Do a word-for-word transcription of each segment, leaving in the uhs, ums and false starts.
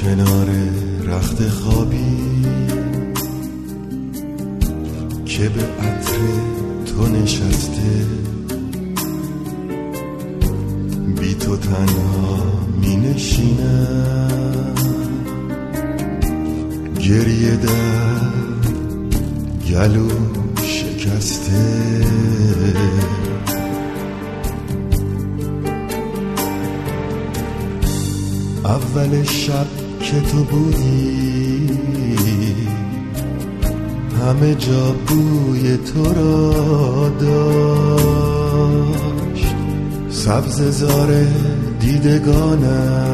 کنار رخت خوابی که به عطر تو نشسته، بی تو تنها می نشینم، گریه در گلو شکسته. اول شب که تو بودی همه جا بوی تو را داشت، سبززار دیدگانت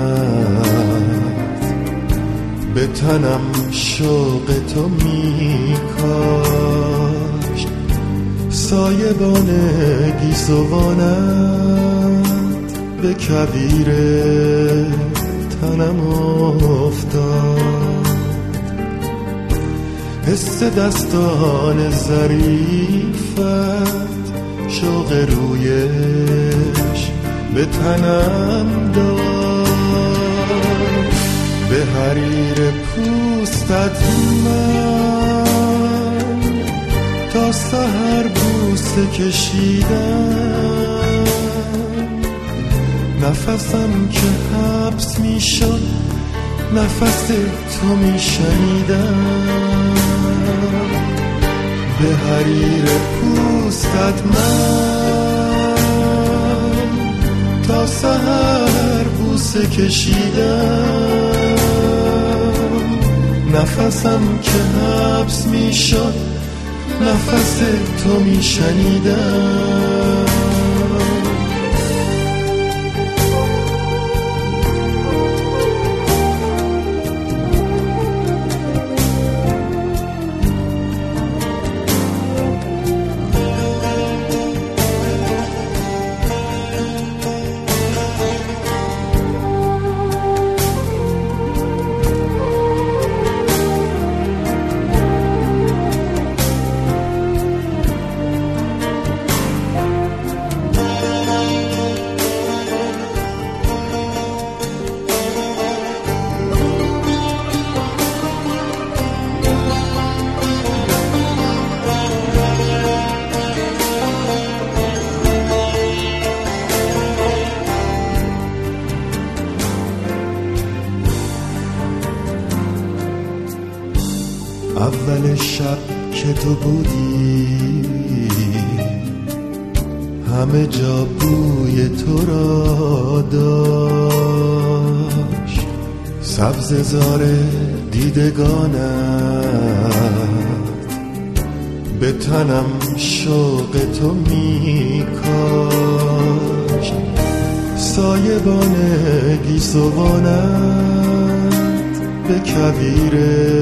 به تنم شوق تو می کاشت، سایبان گیسوانت به کویر تنم افتاد، حس دستان ظریفت شوق رویش به تنم داد، به حریر پوستت من تا سحر بوسه کشیدم، نفسم که حبس می شد نفس تو می شنیدم، به حریر پوستت من تا سحر بوسه کشیدم، نفسم که حبس می شد نفس تو می شنیدم. اول شب که تو بودی همه جا بوی تو را داشت، سبززار دیدگانت به تنم شوق تو می کاشت، سایبان گیسوانت به کویر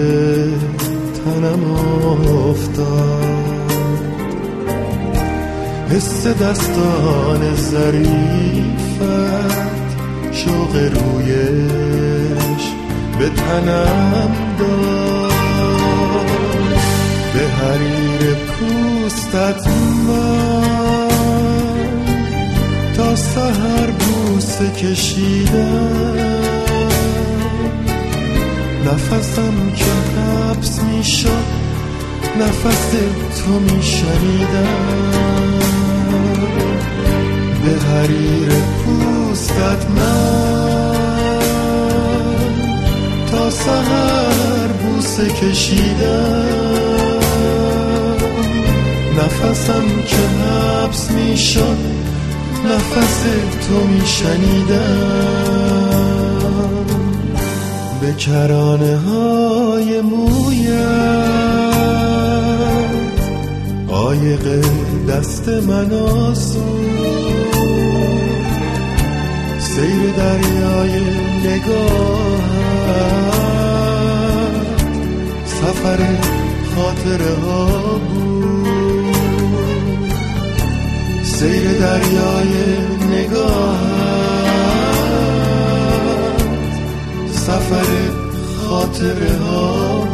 تنم افتاد، حس دستان ظریفت شوق رویش به تنم داد، به حریر پوستت من تا سحر بوسه کشیدم، نفسم که حبس می شد نفس تو می شنیدم، به حریر پوستت من تا سحر بوسه کشیدم، نفسم که حبس می شد نفس تو می شنیدم، به کرانه های مویت عایق دست من آسود، سیر دریای نگاهت سفر خاطره ها بود، سیر دریای نگاهت سفر خاطره ها